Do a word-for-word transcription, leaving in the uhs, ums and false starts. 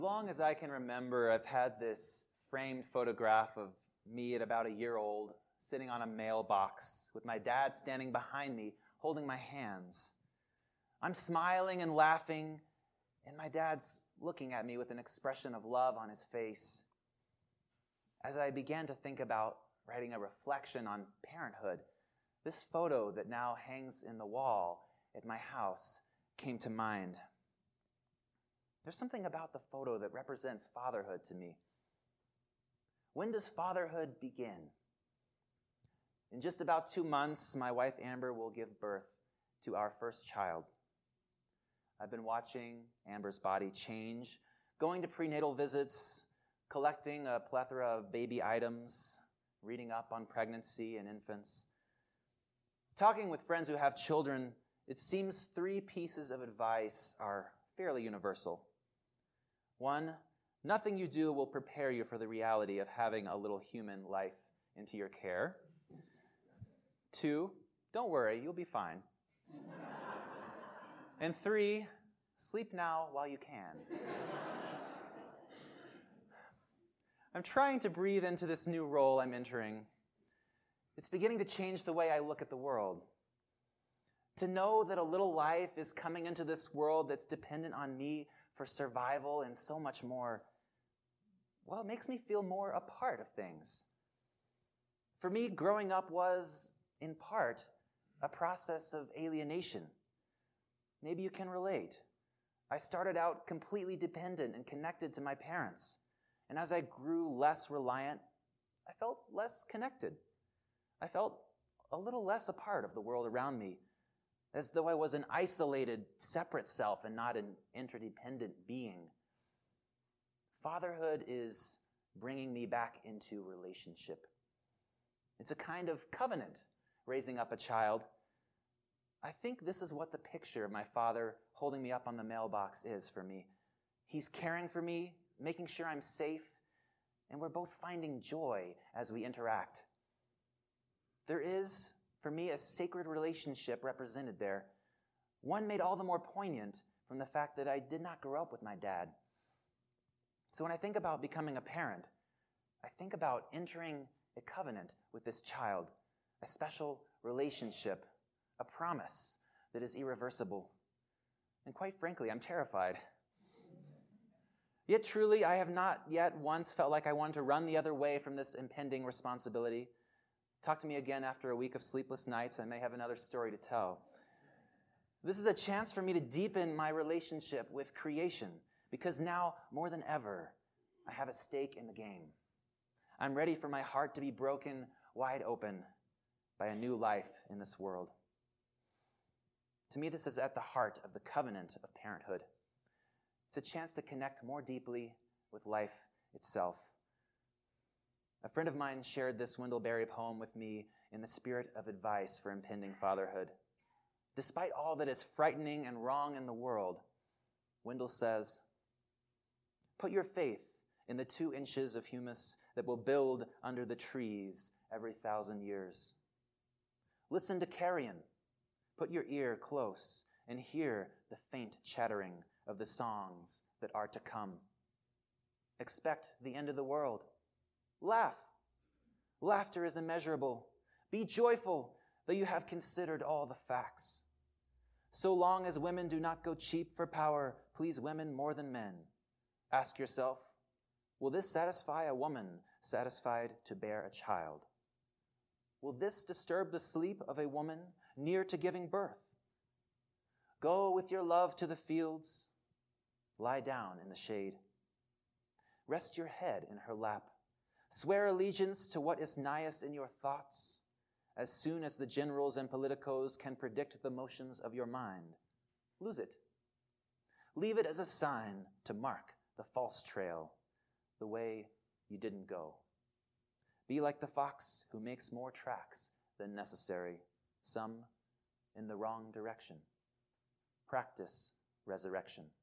As long as I can remember, I've had this framed photograph of me at about a year old, sitting on a mailbox with my dad standing behind me, holding my hands. I'm smiling and laughing, and my dad's looking at me with an expression of love on his face. As I began to think about writing a reflection on parenthood, this photo that now hangs in the wall at my house came to mind. There's something about the photo that represents fatherhood to me. When does fatherhood begin? In just about two months, my wife Amber will give birth to our first child. I've been watching Amber's body change, going to prenatal visits, collecting a plethora of baby items, reading up on pregnancy and infants. Talking with friends who have children, it seems three pieces of advice are fairly universal. One, nothing you do will prepare you for the reality of having a little human life into your care. Two, don't worry, you'll be fine. And three, sleep now while you can. I'm trying to breathe into this new role I'm entering. It's beginning to change the way I look at the world. To know that a little life is coming into this world that's dependent on me for survival and so much more, well, it makes me feel more a part of things. For me, growing up was, in part, a process of alienation. Maybe you can relate. I started out completely dependent and connected to my parents. And as I grew less reliant, I felt less connected. I felt a little less a part of the world around me, as though I was an isolated, separate self and not an interdependent being. Fatherhood is bringing me back into relationship. It's a kind of covenant, raising up a child. I think this is what the picture of my father holding me up on the mailbox is for me. He's caring for me, making sure I'm safe, and we're both finding joy as we interact. There is, for me, a sacred relationship represented there. One made all the more poignant from the fact that I did not grow up with my dad. So when I think about becoming a parent, I think about entering a covenant with this child, a special relationship, a promise that is irreversible. And quite frankly, I'm terrified. Yet truly, I have not yet once felt like I wanted to run the other way from this impending responsibility. Talk to me again after a week of sleepless nights. I may have another story to tell. This is a chance for me to deepen my relationship with creation, because now, more than ever, I have a stake in the game. I'm ready for my heart to be broken wide open by a new life in this world. To me, this is at the heart of the covenant of parenthood. It's a chance to connect more deeply with life itself. A friend of mine shared this Wendell Berry poem with me in the spirit of advice for impending fatherhood. Despite all that is frightening and wrong in the world, Wendell says, put your faith in the two inches of humus that will build under the trees every thousand years. Listen to carrion. Put your ear close and hear the faint chattering of the songs that are to come. Expect the end of the world. Laugh. Laughter is immeasurable. Be joyful, though you have considered all the facts. So long as women do not go cheap for power, please women more than men. Ask yourself, will this satisfy a woman satisfied to bear a child? Will this disturb the sleep of a woman near to giving birth? Go with your love to the fields. Lie down in the shade. Rest your head in her lap. Swear allegiance to what is nighest in your thoughts, as soon as the generals and politicos can predict the motions of your mind. Lose it. Leave it as a sign to mark the false trail, the way you didn't go. Be like the fox who makes more tracks than necessary, some in the wrong direction. Practice resurrection.